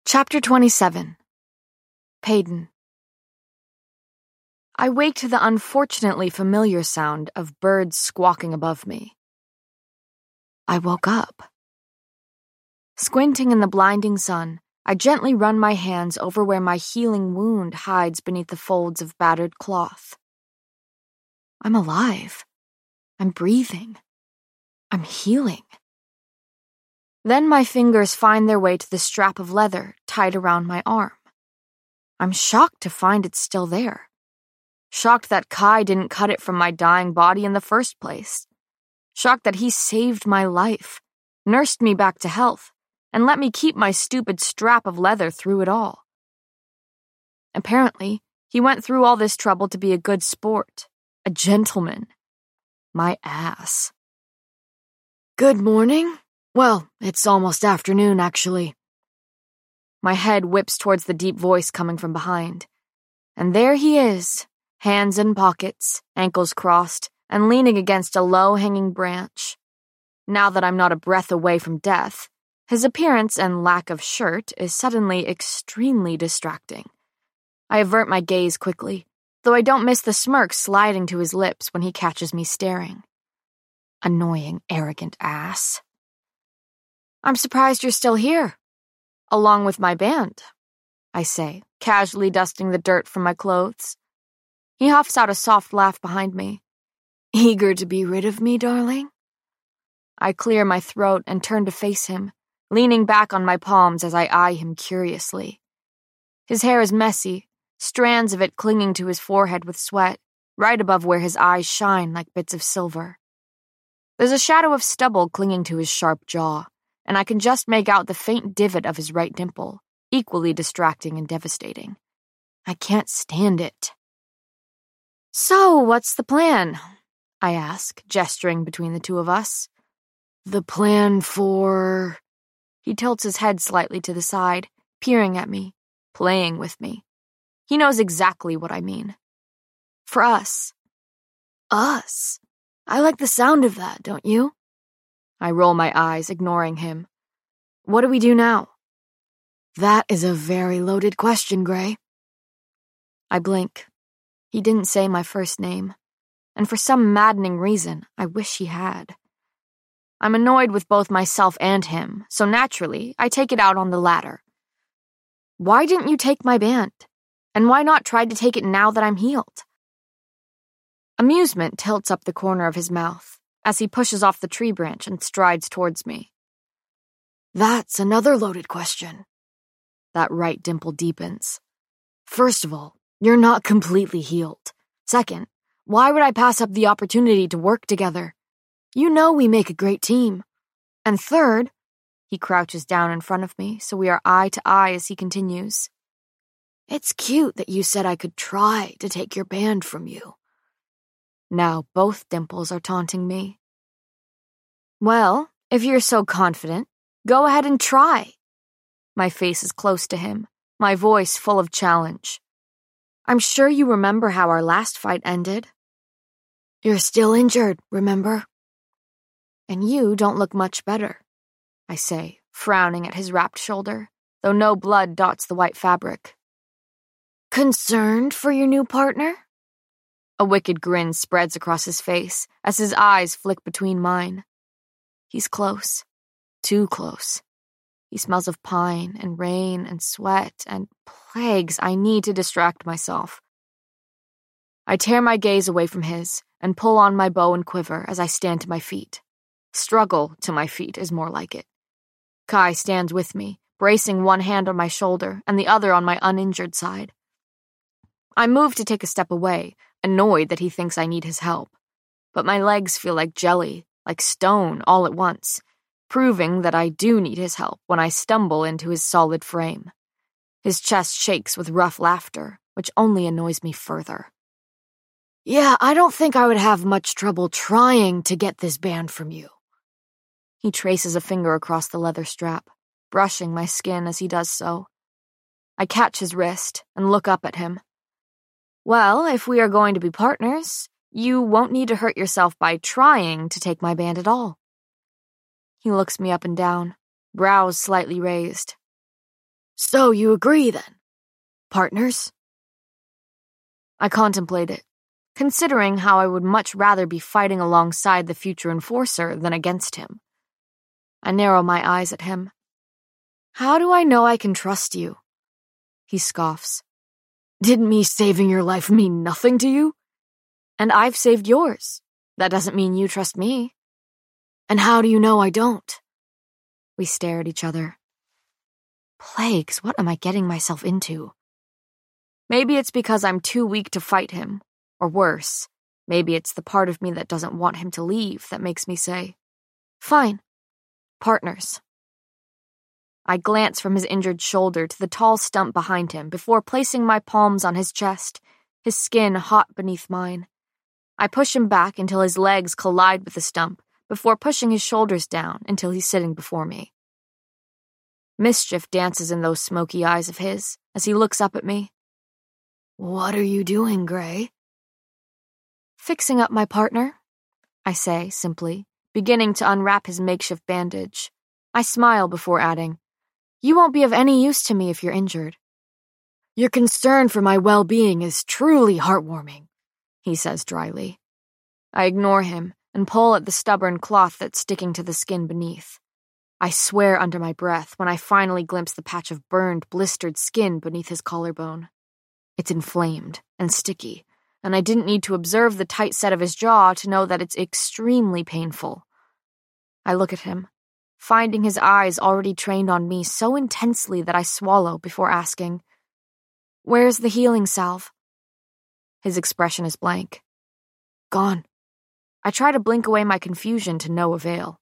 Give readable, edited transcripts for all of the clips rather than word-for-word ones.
Chapter 27. Payton. I wake to the unfortunately familiar sound of birds squawking above me. I woke up. Squinting in the blinding sun, I gently run my hands over where my healing wound hides beneath the folds of battered cloth. I'm alive. I'm breathing. I'm healing. Then my fingers find their way to the strap of leather tied around my arm. I'm shocked to find it's still there. Shocked that Kai didn't cut it from my dying body in the first place. Shocked that he saved my life, nursed me back to health, and let me keep my stupid strap of leather through it all. Apparently, he went through all this trouble to be a good sport, a gentleman. My ass. Good morning. Well, it's almost afternoon, actually. My head whips towards the deep voice coming from behind. And there he is, hands in pockets, ankles crossed, and leaning against a low-hanging branch. Now that I'm not a breath away from death, his appearance and lack of shirt is suddenly extremely distracting. I avert my gaze quickly, though I don't miss the smirk sliding to his lips when he catches me staring. Annoying, arrogant ass. I'm surprised you're still here, along with my band, I say, casually dusting the dirt from my clothes. He huffs out a soft laugh behind me. Eager to be rid of me, darling? I clear my throat and turn to face him, leaning back on my palms as I eye him curiously. His hair is messy, strands of it clinging to his forehead with sweat, right above where his eyes shine like bits of silver. There's a shadow of stubble clinging to his sharp jaw, and I can just make out the faint divot of his right dimple, equally distracting and devastating. I can't stand it. So, what's the plan? I ask, gesturing between the two of us. The plan for... He tilts his head slightly to the side, peering at me, playing with me. He knows exactly what I mean. For us. Us? I like the sound of that, don't you? I roll my eyes, ignoring him. What do we do now? That is a very loaded question, Gray. I blink. He didn't say my first name, and for some maddening reason, I wish he had. I'm annoyed with both myself and him, so naturally, I take it out on the latter. Why didn't you take my band? And why not try to take it now that I'm healed? Amusement tilts up the corner of his mouth as he pushes off the tree branch and strides towards me. That's another loaded question. That right dimple deepens. First of all, you're not completely healed. Second, why would I pass up the opportunity to work together? You know we make a great team. And third, he crouches down in front of me so we are eye to eye as he continues. It's cute that you said I could try to take your band from you. Now both dimples are taunting me. Well, if you're so confident, go ahead and try. My face is close to him, my voice full of challenge. I'm sure you remember how our last fight ended. You're still injured, remember? And you don't look much better, I say, frowning at his wrapped shoulder, though no blood dots the white fabric. Concerned for your new partner? A wicked grin spreads across his face as his eyes flick between mine. He's close. Too close. He smells of pine and rain and sweat and plagues. I need to distract myself. I tear my gaze away from his and pull on my bow and quiver as I stand to my feet. Struggle to my feet is more like it. Kai stands with me, bracing one hand on my shoulder and the other on my uninjured side. I move to take a step away, annoyed that he thinks I need his help. But my legs feel like jelly, like stone all at once, proving that I do need his help when I stumble into his solid frame. His chest shakes with rough laughter, which only annoys me further. Yeah, I don't think I would have much trouble trying to get this band from you. He traces a finger across the leather strap, brushing my skin as he does so. I catch his wrist and look up at him. Well, if we are going to be partners, you won't need to hurt yourself by trying to take my band at all. He looks me up and down, brows slightly raised. So you agree, then? Partners? I contemplate it, considering how I would much rather be fighting alongside the future enforcer than against him. I narrow my eyes at him. How do I know I can trust you? He scoffs. Didn't me saving your life mean nothing to you? And I've saved yours. That doesn't mean you trust me. And how do you know I don't? We stare at each other. Plagues, what am I getting myself into? Maybe it's because I'm too weak to fight him. Or worse, maybe it's the part of me that doesn't want him to leave that makes me say, fine, partners. I glance from his injured shoulder to the tall stump behind him before placing my palms on his chest, his skin hot beneath mine. I push him back until his legs collide with the stump before pushing his shoulders down until he's sitting before me. Mischief dances in those smoky eyes of his as he looks up at me. What are you doing, Gray? Fixing up my partner, I say simply, beginning to unwrap his makeshift bandage. I smile before adding, you won't be of any use to me if you're injured. Your concern for my well-being is truly heartwarming, he says dryly. I ignore him and pull at the stubborn cloth that's sticking to the skin beneath. I swear under my breath when I finally glimpse the patch of burned, blistered skin beneath his collarbone. It's inflamed and sticky, and I didn't need to observe the tight set of his jaw to know that it's extremely painful. I look at him, finding his eyes already trained on me so intensely that I swallow before asking, where's the healing salve? His expression is blank. Gone. I try to blink away my confusion to no avail.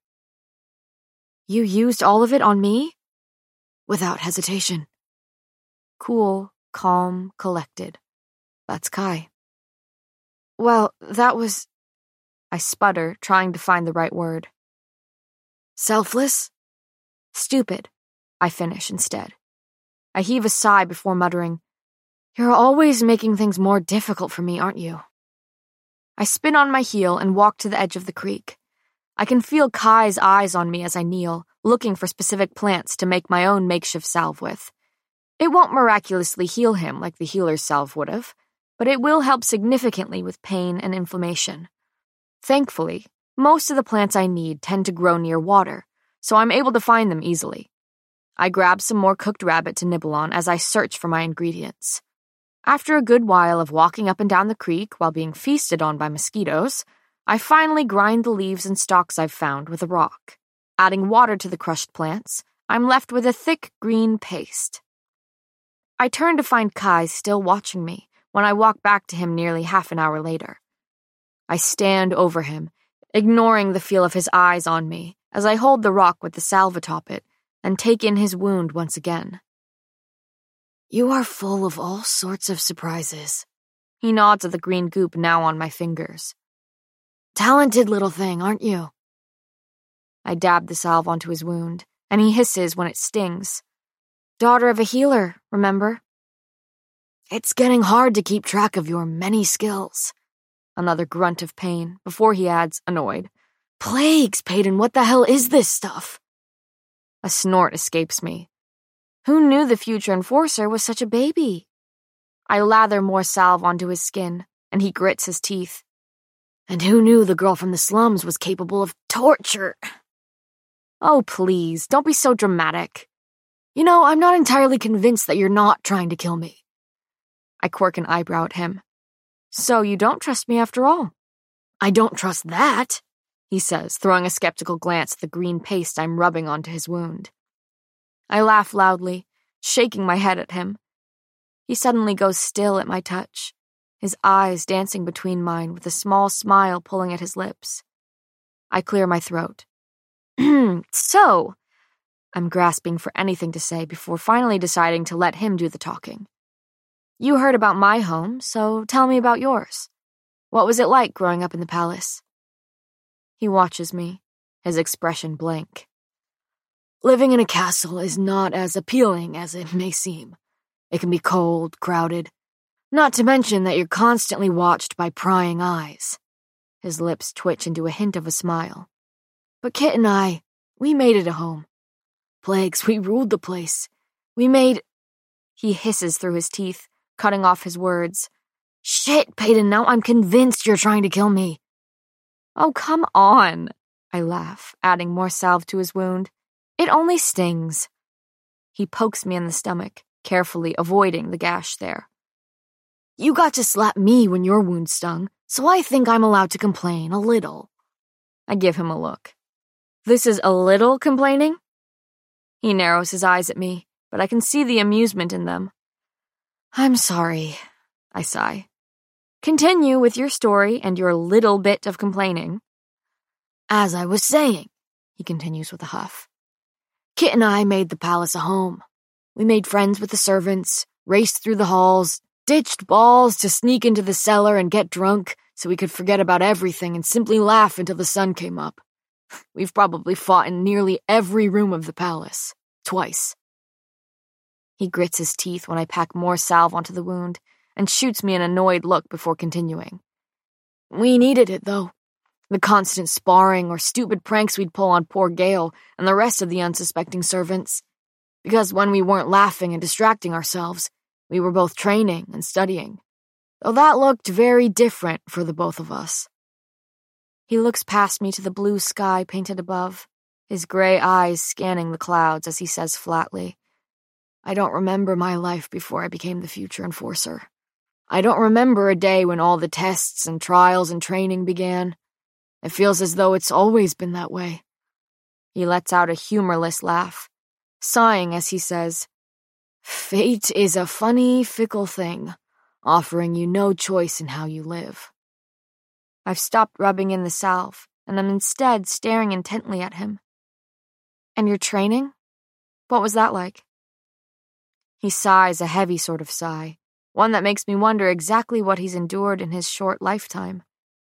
You used all of it on me? Without hesitation. Cool, calm, collected. That's Kai. Well, that was... I sputter, trying to find the right word. Selfless? Stupid, I finish instead. I heave a sigh before muttering, you're always making things more difficult for me, aren't you? I spin on my heel and walk to the edge of the creek. I can feel Kai's eyes on me as I kneel, looking for specific plants to make my own makeshift salve with. It won't miraculously heal him like the healer's salve would have, but it will help significantly with pain and inflammation. Thankfully, most of the plants I need tend to grow near water, so I'm able to find them easily. I grab some more cooked rabbit to nibble on as I search for my ingredients. After a good while of walking up and down the creek while being feasted on by mosquitoes, I finally grind the leaves and stalks I've found with a rock. Adding water to the crushed plants, I'm left with a thick green paste. I turn to find Kai still watching me when I walk back to him nearly half an hour later. I stand over him, ignoring the feel of his eyes on me as I hold the rock with the salve atop it and take in his wound once again. You are full of all sorts of surprises. He nods at the green goop now on my fingers. Talented little thing, aren't you? I dab the salve onto his wound, and he hisses when it stings. Daughter of a healer, remember? It's getting hard to keep track of your many skills. Another grunt of pain, before he adds, annoyed. Plagues, Peyton, what the hell is this stuff? A snort escapes me. Who knew the future enforcer was such a baby? I lather more salve onto his skin, and he grits his teeth. And who knew the girl from the slums was capable of torture? Oh, please, don't be so dramatic. You know, I'm not entirely convinced that you're not trying to kill me. I quirk an eyebrow at him. So you don't trust me after all? I don't trust that, he says, throwing a skeptical glance at the green paste I'm rubbing onto his wound. I laugh loudly, shaking my head at him. He suddenly goes still at my touch, his eyes dancing between mine with a small smile pulling at his lips. I clear my throat. So, I'm grasping for anything to say before finally deciding to let him do the talking. You heard about my home, so tell me about yours. What was it like growing up in the palace? He watches me, his expression blank. Living in a castle is not as appealing as it may seem. It can be cold, crowded, not to mention that you're constantly watched by prying eyes. His lips twitch into a hint of a smile. But Kit and I, we made it a home. Plagues, we ruled the place. We made He hisses through his teeth, cutting off his words. Shit, Peyton, now I'm convinced you're trying to kill me. Oh, come on, I laugh, adding more salve to his wound. It only stings. He pokes me in the stomach, carefully avoiding the gash there. You got to slap me when your wound stung, so I think I'm allowed to complain a little. I give him a look. This is a little complaining? He narrows his eyes at me, but I can see the amusement in them. I'm sorry, I sigh. Continue with your story and your little bit of complaining. As I was saying, he continues with a huff, Kit and I made the palace a home. We made friends with the servants, raced through the halls, ditched balls to sneak into the cellar and get drunk so we could forget about everything and simply laugh until the sun came up. We've probably fought in nearly every room of the palace, twice. He grits his teeth when I pack more salve onto the wound and shoots me an annoyed look before continuing. We needed it, though. The constant sparring or stupid pranks we'd pull on poor Gale and the rest of the unsuspecting servants. Because when we weren't laughing and distracting ourselves, we were both training and studying. Though that looked very different for the both of us. He looks past me to the blue sky painted above, his gray eyes scanning the clouds as he says flatly, I don't remember my life before I became the future enforcer. I don't remember a day when all the tests and trials and training began. It feels as though it's always been that way. He lets out a humorless laugh, sighing as he says, Fate is a funny, fickle thing, offering you no choice in how you live. I've stopped rubbing in the salve, and I'm instead staring intently at him. And your training? What was that like? He sighs a heavy sort of sigh, one that makes me wonder exactly what he's endured in his short lifetime.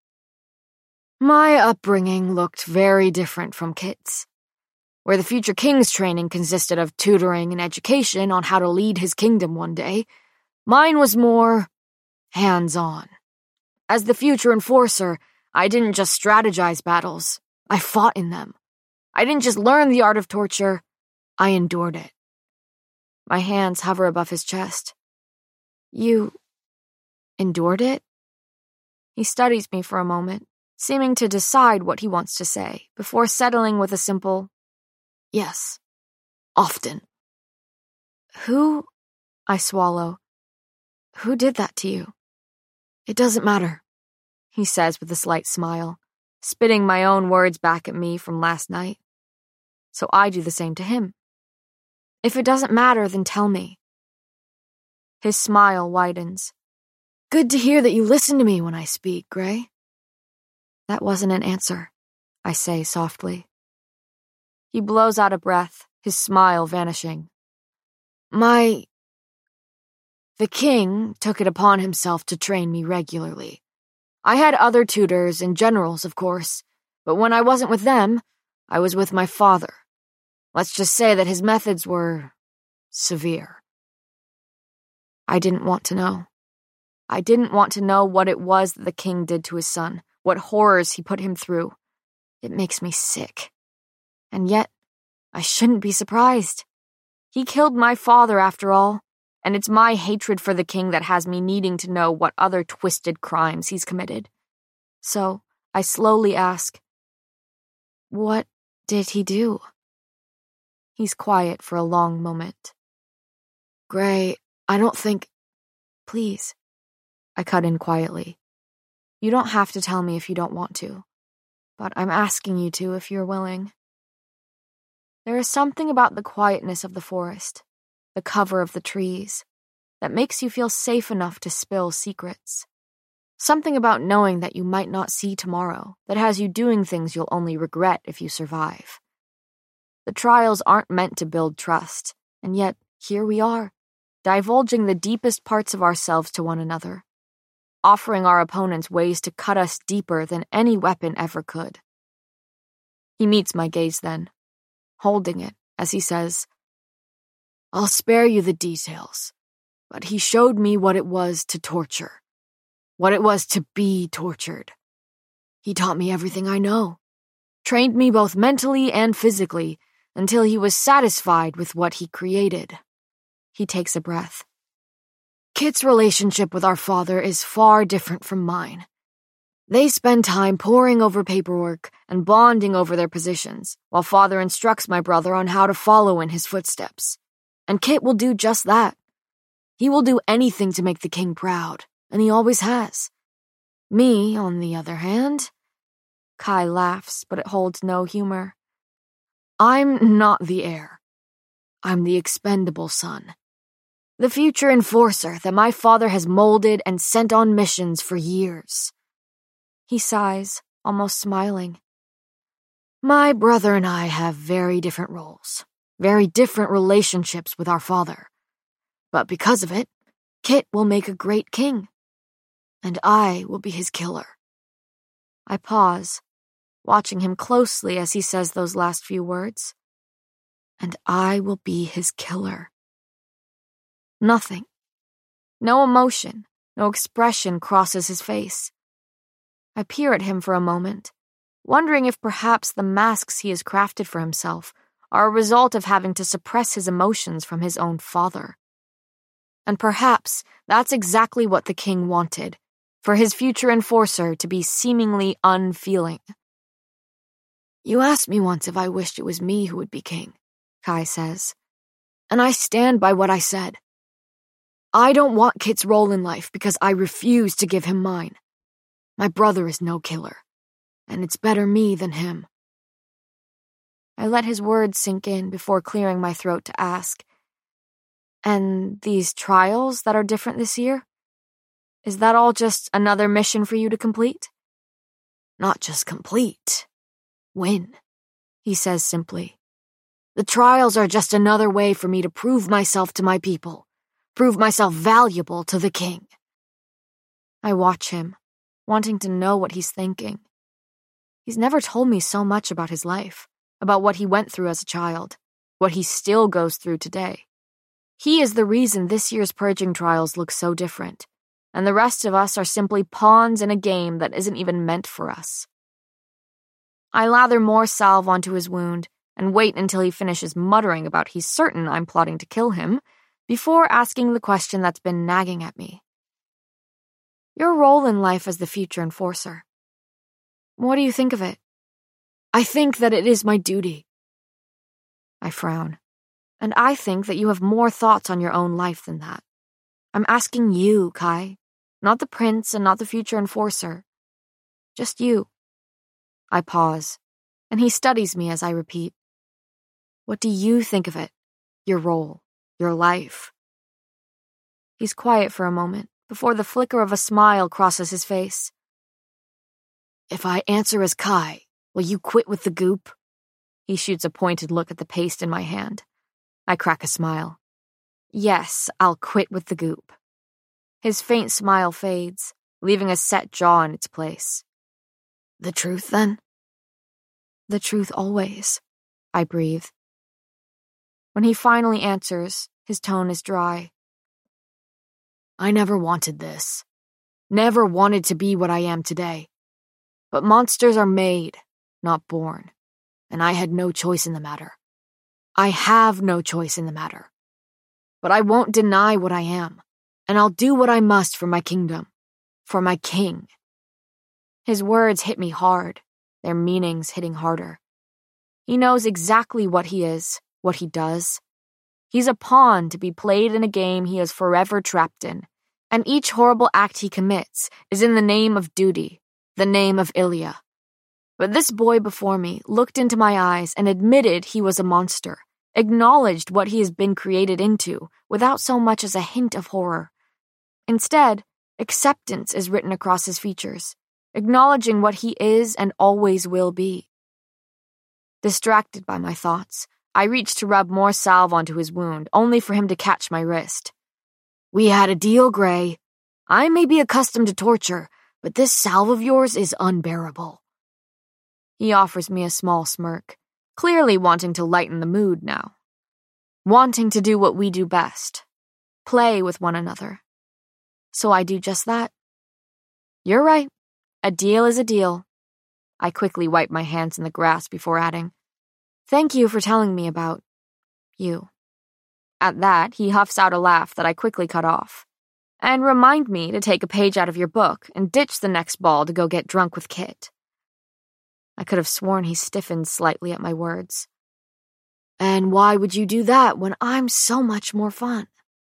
My upbringing looked very different from Kit's. Where the future king's training consisted of tutoring and education on how to lead his kingdom one day, mine was more hands-on. As the future enforcer, I didn't just strategize battles, I fought in them. I didn't just learn the art of torture, I endured it. My hands hover above his chest. You endured it? He studies me for a moment, seeming to decide what he wants to say, before settling with a simple, yes, often. Who, I swallow, who did that to you? It doesn't matter, he says with a slight smile, spitting my own words back at me from last night. So I do the same to him. If it doesn't matter, then tell me. His smile widens. Good to hear that you listen to me when I speak, Gray. That wasn't an answer, I say softly. He blows out a breath, his smile vanishing. The king took it upon himself to train me regularly. I had other tutors and generals, of course, but when I wasn't with them, I was with my father. Let's just say that his methods were severe. I didn't want to know. I didn't want to know what it was that the king did to his son, what horrors he put him through. It makes me sick. And yet, I shouldn't be surprised. He killed my father, after all, and it's my hatred for the king that has me needing to know what other twisted crimes he's committed. So, I slowly ask, what did he do? He's quiet for a long moment. Gray, I don't think... Please. I cut in quietly. You don't have to tell me if you don't want to, but I'm asking you to if you're willing. There is something about the quietness of the forest, the cover of the trees, that makes you feel safe enough to spill secrets. Something about knowing that you might not see tomorrow that has you doing things you'll only regret if you survive. The trials aren't meant to build trust, and yet here we are, divulging the deepest parts of ourselves to one another, offering our opponents ways to cut us deeper than any weapon ever could. He meets my gaze then, holding it as he says, I'll spare you the details, but he showed me what it was to torture, what it was to be tortured. He taught me everything I know, trained me both mentally and physically until he was satisfied with what he created. He takes a breath. Kit's relationship with our father is far different from mine. They spend time poring over paperwork and bonding over their positions, while father instructs my brother on how to follow in his footsteps. And Kit will do just that. He will do anything to make the king proud, and he always has. Me, on the other hand... Kai laughs, but it holds no humor. I'm not the heir. I'm the expendable son. The future enforcer that my father has molded and sent on missions for years. He sighs, almost smiling. My brother and I have very different roles, very different relationships with our father. But because of it, Kit will make a great king, and I will be his killer. I pause, watching him closely as he says those last few words. And I will be his killer. Nothing. No emotion, no expression crosses his face. I peer at him for a moment, wondering if perhaps the masks he has crafted for himself are a result of having to suppress his emotions from his own father. And perhaps that's exactly what the king wanted, for his future enforcer to be seemingly unfeeling. You asked me once if I wished it was me who would be king, Kai says, and I stand by what I said. I don't want Kit's role in life because I refuse to give him mine. My brother is no killer, and it's better me than him. I let his words sink in before clearing my throat to ask, and these trials that are different this year? Is that all just another mission for you to complete? Not just complete. Win, he says simply. The trials are just another way for me to prove myself to my people, prove myself valuable to the king. I watch him, wanting to know what he's thinking. He's never told me so much about his life, about what he went through as a child, what he still goes through today. He is the reason this year's purging trials look so different, and the rest of us are simply pawns in a game that isn't even meant for us. I lather more salve onto his wound and wait until he finishes muttering about he's certain I'm plotting to kill him, before asking the question that's been nagging at me. Your role in life as the future enforcer. What do you think of it? I think that it is my duty. I frown, and I think that you have more thoughts on your own life than that. I'm asking you, Kai, not the prince and not the future enforcer. Just you. I pause, and he studies me as I repeat. What do you think of it? Your role, your life? He's quiet for a moment, before the flicker of a smile crosses his face. If I answer as Kai, will you quit with the goop? He shoots a pointed look at the paste in my hand. I crack a smile. Yes, I'll quit with the goop. His faint smile fades, leaving a set jaw in its place. The truth, then? The truth always, I breathe. When he finally answers, his tone is dry. I never wanted this. Never wanted to be what I am today. But monsters are made, not born, and I had no choice in the matter. I have no choice in the matter. But I won't deny what I am, and I'll do what I must for my kingdom, for my king. His words hit me hard, their meanings hitting harder. He knows exactly what he is, what he does. He's a pawn to be played in a game he is forever trapped in, and each horrible act he commits is in the name of duty, the name of Ilya. But this boy before me looked into my eyes and admitted he was a monster, acknowledged what he has been created into without so much as a hint of horror. Instead, acceptance is written across his features, acknowledging what he is and always will be. Distracted by my thoughts, I reached to rub more salve onto his wound, only for him to catch my wrist. We had a deal, Gray. I may be accustomed to torture, but this salve of yours is unbearable. He offers me a small smirk, clearly wanting to lighten the mood now. Wanting to do what we do best, play with one another. So I do just that. You're right. A deal is a deal. I quickly wipe my hands in the grass before adding, Thank you for telling me about you. At that, he huffs out a laugh that I quickly cut off. And remind me to take a page out of your book and ditch the next ball to go get drunk with Kit. I could have sworn he stiffened slightly at my words. And why would you do that when I'm so much more fun?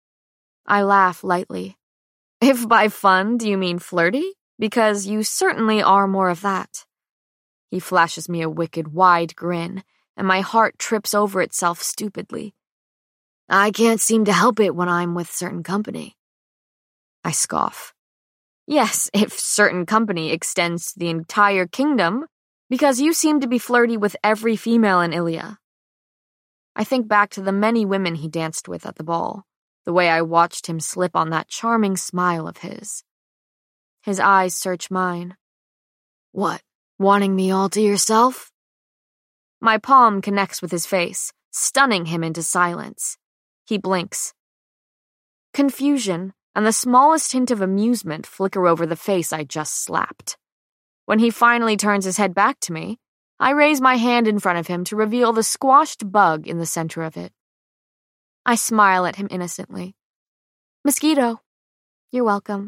I laugh lightly. If by fun do you mean flirty? Because you certainly are more of that. He flashes me a wicked, wide grin, and my heart trips over itself stupidly. I can't seem to help it when I'm with certain company. I scoff. Yes, if certain company extends to the entire kingdom, because you seem to be flirty with every female in Ilia. I think back to the many women he danced with at the ball, the way I watched him slip on that charming smile of his. His eyes search mine. What, wanting me all to yourself? My palm connects with his face, stunning him into silence. He blinks. Confusion and the smallest hint of amusement flicker over the face I just slapped. When he finally turns his head back to me, I raise my hand in front of him to reveal the squashed bug in the center of it. I smile at him innocently. Mosquito. You're welcome.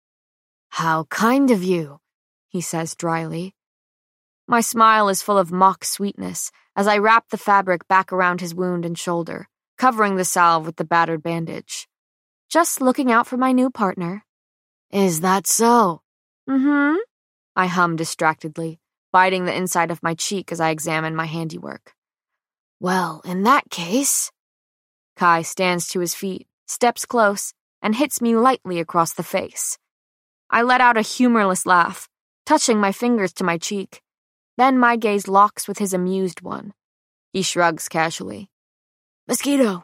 How kind of you, he says dryly. My smile is full of mock sweetness as I wrap the fabric back around his wound and shoulder, covering the salve with the battered bandage. Just looking out for my new partner. Is that so? Mm-hmm. I hum distractedly, biting the inside of my cheek as I examine my handiwork. Well, in that case... Kai stands to his feet, steps close, and hits me lightly across the face. I let out a humorless laugh, touching my fingers to my cheek. Then my gaze locks with his amused one. He shrugs casually. Mosquito.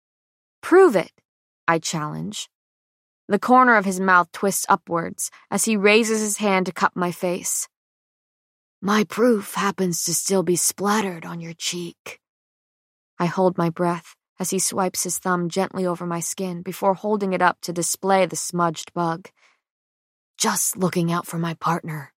Prove it, I challenge. The corner of his mouth twists upwards as he raises his hand to cup my face. My proof happens to still be splattered on your cheek. I hold my breath as he swipes his thumb gently over my skin before holding it up to display the smudged bug. Just looking out for my partner.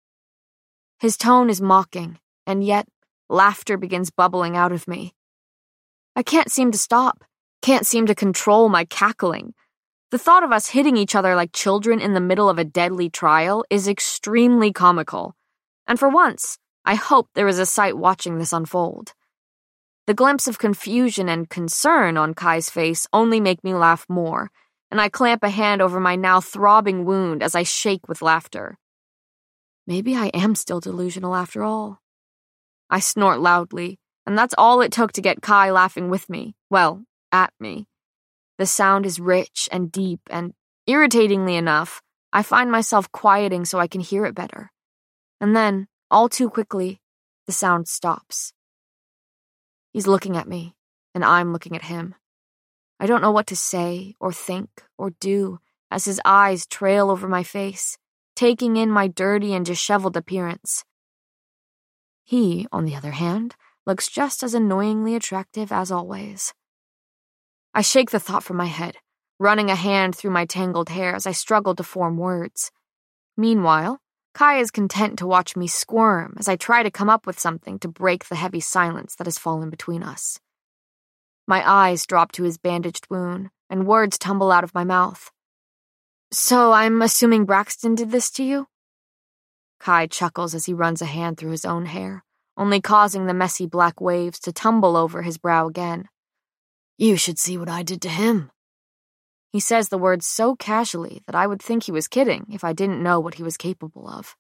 His tone is mocking, and yet laughter begins bubbling out of me. I can't seem to stop, can't seem to control my cackling. The thought of us hitting each other like children in the middle of a deadly trial is extremely comical, and for once, I hope there is a sight watching this unfold. The glimpse of confusion and concern on Kai's face only make me laugh more, and I clamp a hand over my now throbbing wound as I shake with laughter. Maybe I am still delusional after all. I snort loudly, and that's all it took to get Kai laughing with me, well, at me. The sound is rich and deep, and, irritatingly enough, I find myself quieting so I can hear it better. And then, all too quickly, the sound stops. He's looking at me, and I'm looking at him. I don't know what to say, or think, or do, as his eyes trail over my face, taking in my dirty and disheveled appearance. He, on the other hand, looks just as annoyingly attractive as always. I shake the thought from my head, running a hand through my tangled hair as I struggle to form words. Meanwhile, Kai is content to watch me squirm as I try to come up with something to break the heavy silence that has fallen between us. My eyes drop to his bandaged wound, and words tumble out of my mouth. So I'm assuming Braxton did this to you? Kai chuckles as he runs a hand through his own hair, only causing the messy black waves to tumble over his brow again. You should see what I did to him. He says the words so casually that I would think he was kidding if I didn't know what he was capable of.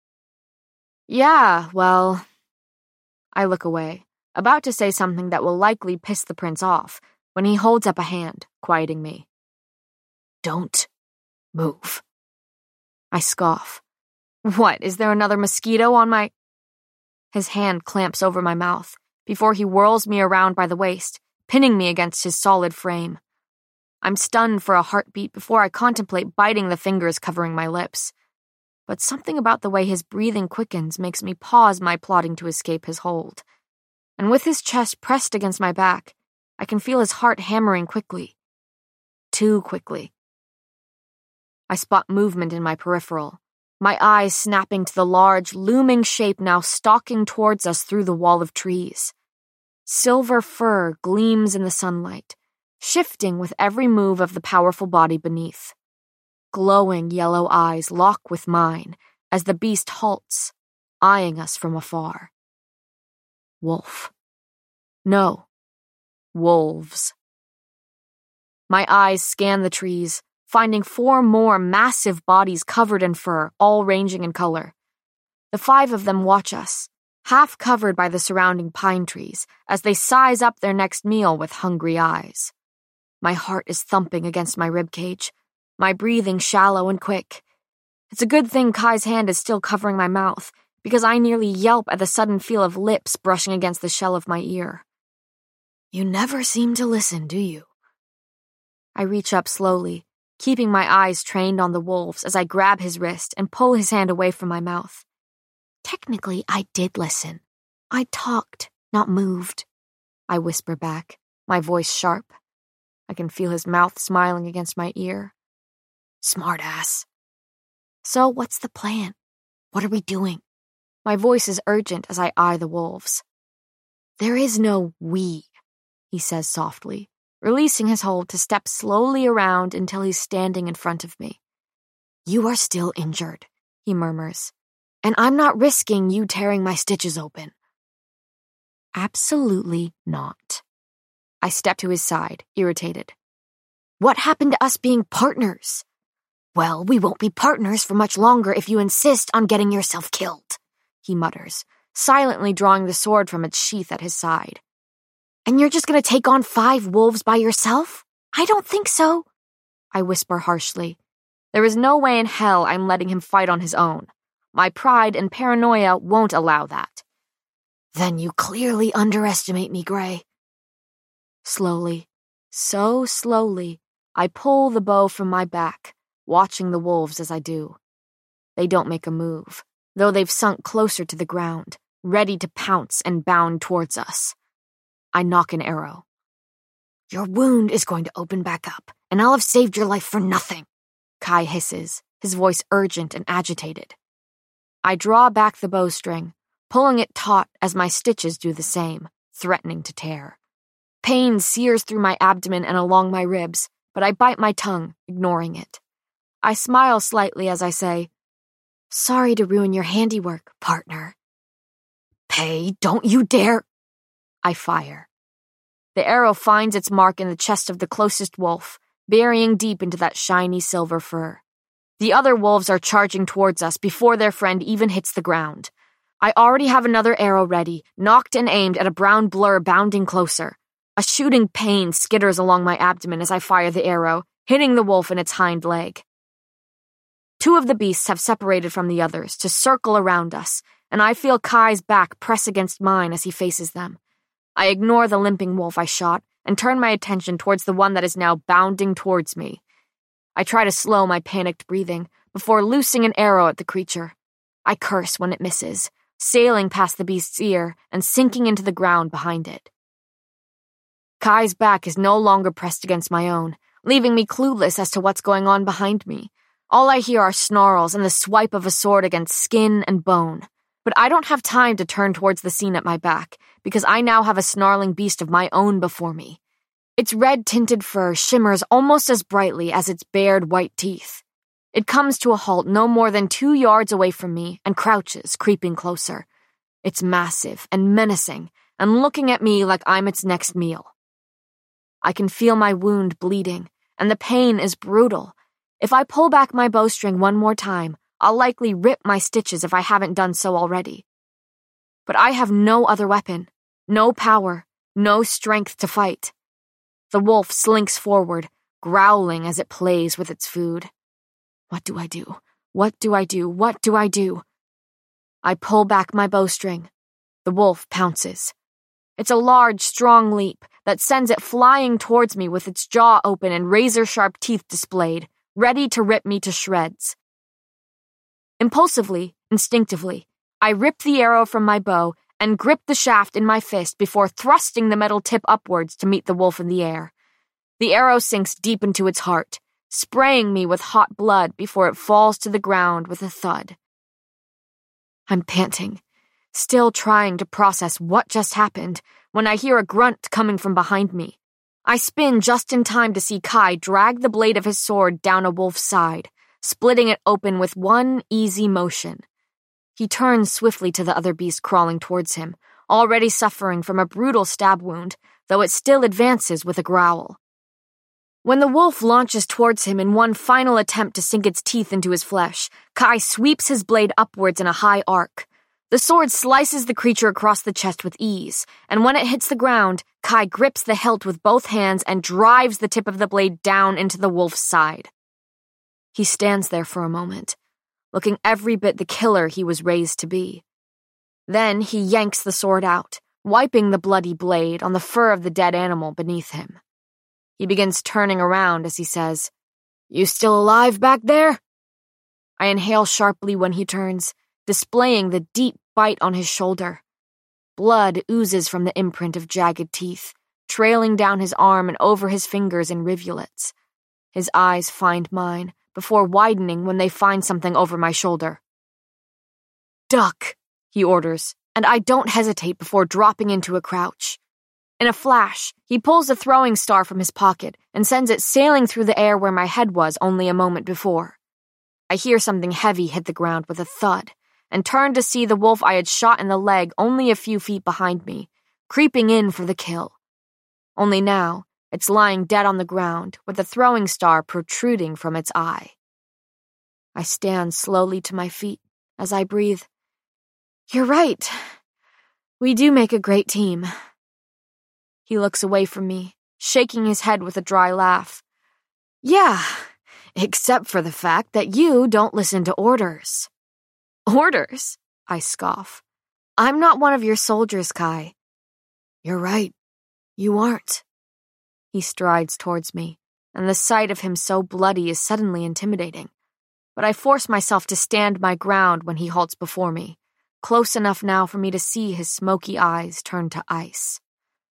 Yeah, well... I look away, about to say something that will likely piss the prince off, when he holds up a hand, quieting me. Don't move. I scoff. What, is there another mosquito on my... His hand clamps over my mouth, before he whirls me around by the waist, pinning me against his solid frame. I'm stunned for a heartbeat before I contemplate biting the fingers covering my lips. But something about the way his breathing quickens makes me pause my plotting to escape his hold. And with his chest pressed against my back, I can feel his heart hammering quickly. Too quickly. I spot movement in my peripheral, my eyes snapping to the large, looming shape now stalking towards us through the wall of trees. Silver fur gleams in the sunlight, shifting with every move of the powerful body beneath. Glowing yellow eyes lock with mine as the beast halts, eyeing us from afar. Wolf. No. Wolves. My eyes scan the trees, finding 4 more massive bodies covered in fur, all ranging in color. The 5 of them watch us, half covered by the surrounding pine trees, as they size up their next meal with hungry eyes. My heart is thumping against my ribcage, my breathing shallow and quick. It's a good thing Kai's hand is still covering my mouth, because I nearly yelp at the sudden feel of lips brushing against the shell of my ear. You never seem to listen, do you? I reach up slowly, keeping my eyes trained on the wolves as I grab his wrist and pull his hand away from my mouth. Technically, I did listen. I talked, not moved. I whisper back, my voice sharp. I can feel his mouth smiling against my ear. Smartass. So what's the plan? What are we doing? My voice is urgent as I eye the wolves. There is no we, he says softly, releasing his hold to step slowly around until he's standing in front of me. You are still injured, he murmurs, and I'm not risking you tearing my stitches open. Absolutely not. I step to his side, irritated. What happened to us being partners? Well, we won't be partners for much longer if you insist on getting yourself killed, he mutters, silently drawing the sword from its sheath at his side. And you're just going to take on 5 wolves by yourself? I don't think so, I whisper harshly. There is no way in hell I'm letting him fight on his own. My pride and paranoia won't allow that. Then you clearly underestimate me, Gray. Slowly, so slowly, I pull the bow from my back, watching the wolves as I do. They don't make a move, though they've sunk closer to the ground, ready to pounce and bound towards us. I knock an arrow. Your wound is going to open back up, and I'll have saved your life for nothing, Kai hisses, his voice urgent and agitated. I draw back the bowstring, pulling it taut as my stitches do the same, threatening to tear. Pain sears through my abdomen and along my ribs, but I bite my tongue, ignoring it. I smile slightly as I say, Sorry to ruin your handiwork, partner. Pay, don't you dare! I fire. The arrow finds its mark in the chest of the closest wolf, burying deep into that shiny silver fur. The other wolves are charging towards us before their friend even hits the ground. I already have another arrow ready, nocked and aimed at a brown blur bounding closer. A shooting pain skitters along my abdomen as I fire the arrow, hitting the wolf in its hind leg. 2 of the beasts have separated from the others to circle around us, and I feel Kai's back press against mine as he faces them. I ignore the limping wolf I shot and turn my attention towards the one that is now bounding towards me. I try to slow my panicked breathing before loosing an arrow at the creature. I curse when it misses, sailing past the beast's ear and sinking into the ground behind it. Kai's back is no longer pressed against my own, leaving me clueless as to what's going on behind me. All I hear are snarls and the swipe of a sword against skin and bone. But I don't have time to turn towards the scene at my back, because I now have a snarling beast of my own before me. Its red-tinted fur shimmers almost as brightly as its bared white teeth. It comes to a halt no more than 2 yards away from me and crouches, creeping closer. It's massive and menacing, and looking at me like I'm its next meal. I can feel my wound bleeding, and the pain is brutal. If I pull back my bowstring one more time, I'll likely rip my stitches if I haven't done so already. But I have no other weapon, no power, no strength to fight. The wolf slinks forward, growling as it plays with its food. What do I do? What do I do? What do I do? I pull back my bowstring. The wolf pounces. It's a large, strong leap that sends it flying towards me with its jaw open and razor-sharp teeth displayed, ready to rip me to shreds. Impulsively, instinctively, I rip the arrow from my bow and grip the shaft in my fist before thrusting the metal tip upwards to meet the wolf in the air. The arrow sinks deep into its heart, spraying me with hot blood before it falls to the ground with a thud. I'm panting, still trying to process what just happened, when I hear a grunt coming from behind me. I spin just in time to see Kai drag the blade of his sword down a wolf's side, splitting it open with one easy motion. He turns swiftly to the other beast crawling towards him, already suffering from a brutal stab wound, though it still advances with a growl. When the wolf launches towards him in one final attempt to sink its teeth into his flesh, Kai sweeps his blade upwards in a high arc. The sword slices the creature across the chest with ease, and when it hits the ground, Kai grips the hilt with both hands and drives the tip of the blade down into the wolf's side. He stands there for a moment, looking every bit the killer he was raised to be. Then he yanks the sword out, wiping the bloody blade on the fur of the dead animal beneath him. He begins turning around as he says, "You still alive back there?" I inhale sharply when he turns, displaying the deep bite on his shoulder. Blood oozes from the imprint of jagged teeth, trailing down his arm and over his fingers in rivulets. His eyes find mine, before widening when they find something over my shoulder. "Duck," he orders, and I don't hesitate before dropping into a crouch. In a flash, he pulls a throwing star from his pocket and sends it sailing through the air where my head was only a moment before. I hear something heavy hit the ground with a thud, and turn to see the wolf I had shot in the leg only a few feet behind me, creeping in for the kill. Only now, it's lying dead on the ground with a throwing star protruding from its eye. I stand slowly to my feet as I breathe. "You're right. We do make a great team." He looks away from me, shaking his head with a dry laugh. "Yeah, except for the fact that you don't listen to orders." "Orders?" I scoff. "I'm not one of your soldiers, Kai." "You're right. You aren't." He strides towards me, and the sight of him so bloody is suddenly intimidating. But I force myself to stand my ground when he halts before me, close enough now for me to see his smoky eyes turn to ice.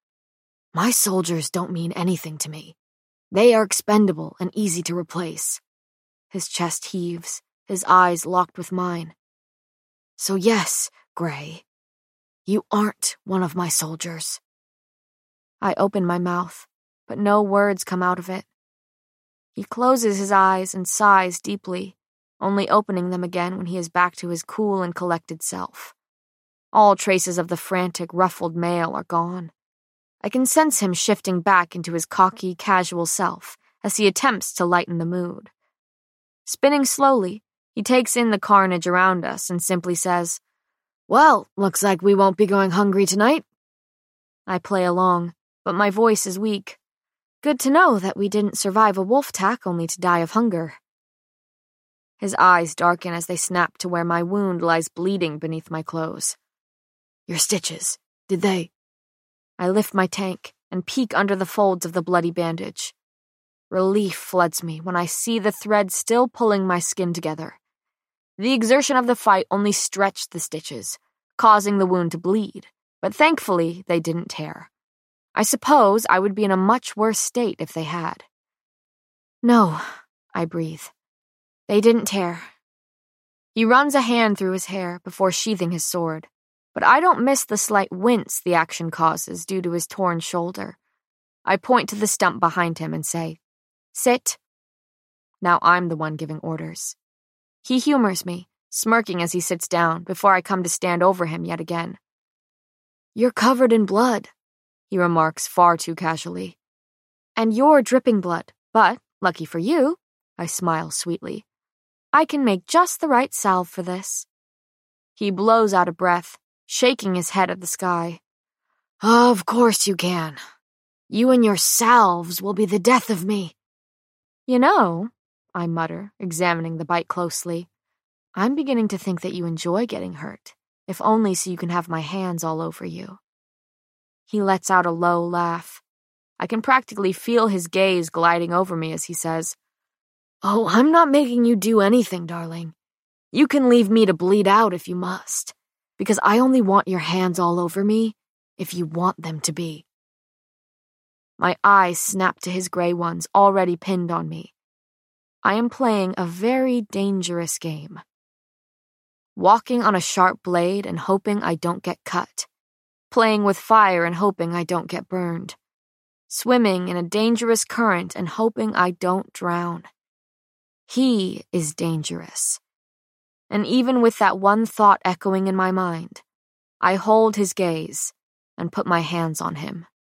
"My soldiers don't mean anything to me. They are expendable and easy to replace." His chest heaves, his eyes locked with mine. "So yes, Gray, you aren't one of my soldiers." I open my mouth, but no words come out of it. He closes his eyes and sighs deeply, only opening them again when he is back to his cool and collected self. All traces of the frantic, ruffled male are gone. I can sense him shifting back into his cocky, casual self as he attempts to lighten the mood. Spinning slowly, he takes in the carnage around us and simply says, "Well, looks like we won't be going hungry tonight." I play along, but my voice is weak. Good to know that we didn't survive a wolf attack only to die of hunger. His eyes darken as they snap to where my wound lies bleeding beneath my clothes. "Your stitches, did they?" I lift my tank and peek under the folds of the bloody bandage. Relief floods me when I see the thread still pulling my skin together. The exertion of the fight only stretched the stitches, causing the wound to bleed, but thankfully they didn't tear. I suppose I would be in a much worse state if they had. "No," I breathe. "They didn't tear." He runs a hand through his hair before sheathing his sword, but I don't miss the slight wince the action causes due to his torn shoulder. I point to the stump behind him and say, "Sit." Now I'm the one giving orders. He humors me, smirking as he sits down before I come to stand over him yet again. "You're covered in blood," he remarks far too casually. "And you're dripping blood, but, lucky for you," I smile sweetly, "I can make just the right salve for this." He blows out a breath, shaking his head at the sky. "Of course you can. You and your salves will be the death of me." "You know," I mutter, examining the bite closely, "I'm beginning to think that you enjoy getting hurt, if only so you can have my hands all over you." He lets out a low laugh. I can practically feel his gaze gliding over me as he says, "Oh, I'm not making you do anything, darling. You can leave me to bleed out if you must, because I only want your hands all over me if you want them to be." My eyes snap to his gray ones already pinned on me. I am playing a very dangerous game. Walking on a sharp blade and hoping I don't get cut. Playing with fire and hoping I don't get burned. swimming in a dangerous current and hoping I don't drown. He is dangerous. And even with that one thought echoing in my mind, I hold his gaze and put my hands on him.